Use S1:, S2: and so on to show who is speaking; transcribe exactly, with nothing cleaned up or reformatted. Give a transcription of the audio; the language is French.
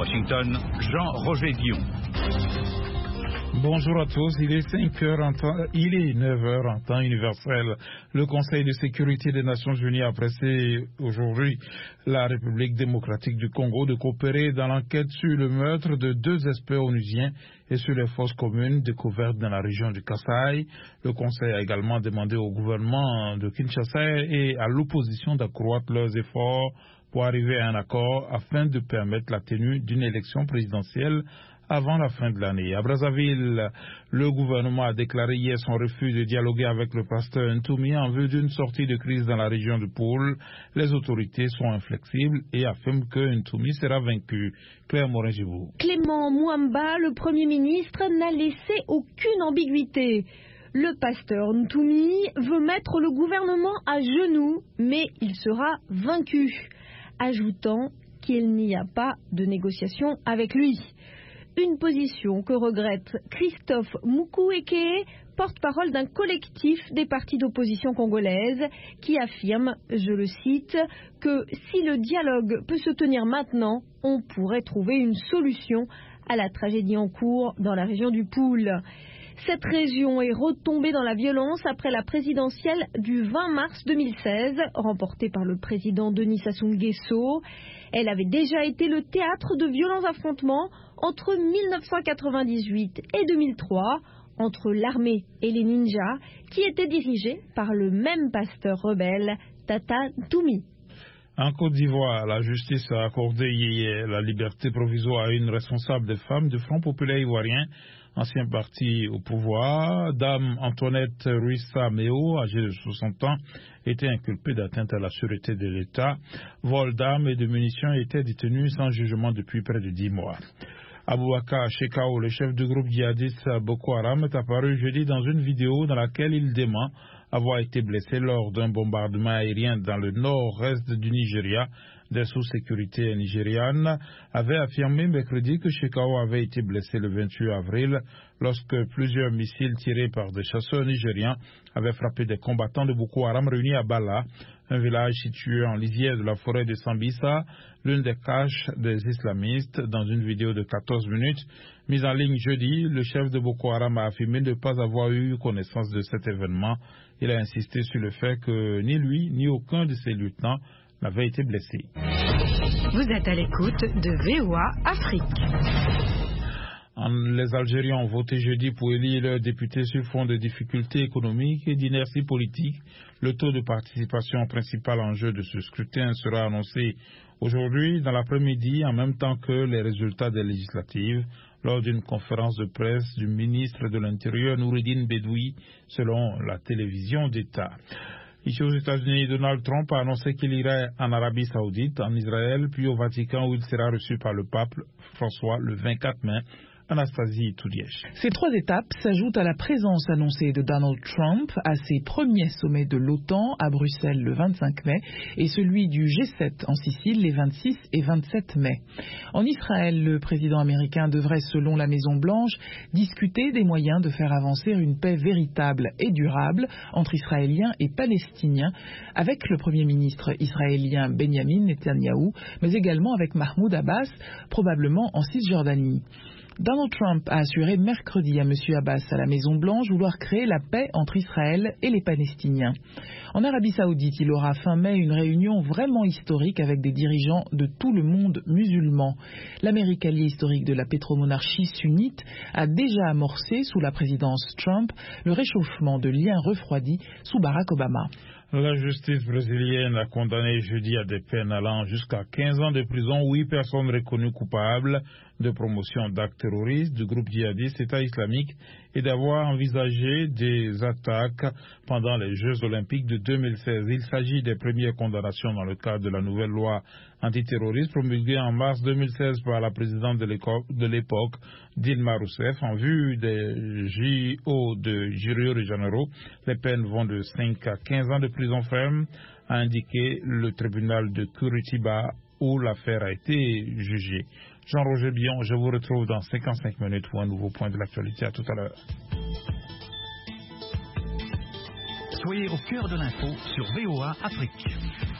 S1: Washington, Jean-Roger Dion.
S2: Bonjour à tous, il est cinq heures en temps, il est neuf heures en temps universel. Le Conseil de sécurité des Nations Unies a pressé aujourd'hui la République démocratique du Congo de coopérer dans l'enquête sur le meurtre de deux experts onusiens et sur les fosses communes découvertes dans la région du Kasaï. Le Conseil a également demandé au gouvernement de Kinshasa et à l'opposition d'accroître leurs efforts pour arriver à un accord afin de permettre la tenue d'une élection présidentielle avant la fin de l'année. À Brazzaville, le gouvernement a déclaré hier son refus de dialoguer avec le pasteur Ntoumi en vue d'une sortie de crise dans la région de Poul. Les autorités sont inflexibles et affirment que Ntoumi sera vaincu. Claire Morin-Gibou.
S3: Clément Mouamba, le Premier ministre, n'a laissé aucune ambiguïté. Le pasteur Ntoumi veut mettre le gouvernement à genoux, mais il sera vaincu, ajoutant qu'il n'y a pas de négociation avec lui. Une position que regrette Christophe Mukwege, porte-parole d'un collectif des partis d'opposition congolaises, qui affirme, je le cite, que si le dialogue peut se tenir maintenant, on pourrait trouver une solution à la tragédie en cours dans la région du Poul. Cette région est retombée dans la violence après la présidentielle du vingt mars deux mille seize, remportée par le président Denis Sassou Nguesso. Elle avait déjà été le théâtre de violents affrontements entre mille neuf cent quatre-vingt-dix-huit et deux mille trois, entre l'armée et les ninjas, qui étaient dirigés par le même pasteur rebelle, Tata Ntoumi.
S2: En Côte d'Ivoire, la justice a accordé hier la liberté provisoire à une responsable des femmes du Front populaire ivoirien, ancien parti au pouvoir. Dame Antoinette Ruissa Méo, âgée de soixante ans, était inculpée d'atteinte à la sûreté de l'État. Vol d'armes et de munitions était détenue sans jugement depuis près de dix mois. Aboubakar Shekau, le chef du groupe djihadiste Boko Haram, est apparu jeudi dans une vidéo dans laquelle il dément avoir été blessé lors d'un bombardement aérien dans le nord-est du Nigeria. Des sous-sécurités nigérianes avaient affirmé mercredi que Shekau avait été blessé le vingt-huit avril lorsque plusieurs missiles tirés par des chasseurs nigérians avaient frappé des combattants de Boko Haram réunis à Bala, un village situé en lisière de la forêt de Sambisa, l'une des caches des islamistes. Dans une vidéo de quatorze minutes mise en ligne jeudi, le chef de Boko Haram a affirmé ne pas avoir eu connaissance de cet événement. Il a insisté sur le fait que ni lui ni aucun de ses lieutenants n'avait été blessé.
S4: Vous êtes à l'écoute de V O A Afrique.
S2: Les Algériens ont voté jeudi pour élire leurs députés sur fond de difficultés économiques et d'inertie politique. Le taux de participation principal en jeu de ce scrutin sera annoncé aujourd'hui dans l'après-midi, en même temps que les résultats des législatives, lors d'une conférence de presse du ministre de l'Intérieur Noureddine Bedoui, selon la télévision d'État. Ici aux États-Unis, Donald Trump a annoncé qu'il irait en Arabie Saoudite, en Israël, puis au Vatican où il sera reçu par le pape François le vingt-quatre mai. Anastasie Toudièche.
S5: Ces trois étapes s'ajoutent à la présence annoncée de Donald Trump à ses premiers sommets de l'OTAN à Bruxelles le vingt-cinq mai et celui du G sept en Sicile les vingt-six et vingt-sept mai. En Israël, le président américain devrait, selon la Maison-Blanche, discuter des moyens de faire avancer une paix véritable et durable entre Israéliens et Palestiniens, avec le premier ministre israélien Benjamin Netanyahou, mais également avec Mahmoud Abbas, probablement en Cisjordanie. Donald Trump a assuré mercredi à M. Abbas à la Maison-Blanche vouloir créer la paix entre Israël et les Palestiniens. En Arabie Saoudite, il aura fin mai une réunion vraiment historique avec des dirigeants de tout le monde musulman. L'Amérique alliée historique de la pétromonarchie sunnite a déjà amorcé, sous la présidence Trump, le réchauffement de liens refroidis sous Barack Obama.
S2: La justice brésilienne a condamné jeudi à des peines allant jusqu'à quinze ans de prison huit personnes reconnues coupables de promotion d'actes terroristes du groupe djihadiste État islamique et d'avoir envisagé des attaques pendant les Jeux olympiques de deux mille seize. Il s'agit des premières condamnations dans le cadre de la nouvelle loi antiterroriste promulguée en mars deux mille seize par la présidente de l'époque, Dilma Rousseff, en vue des J O de Rio de Janeiro. Les peines vont de cinq à quinze ans de prison ferme, a indiqué le tribunal de Curitiba où l'affaire a été jugée. Jean-Roger Dion, je vous retrouve dans cinquante-cinq minutes pour un nouveau point de l'actualité. À tout à l'heure.
S1: Soyez au cœur de l'info sur V O A Afrique.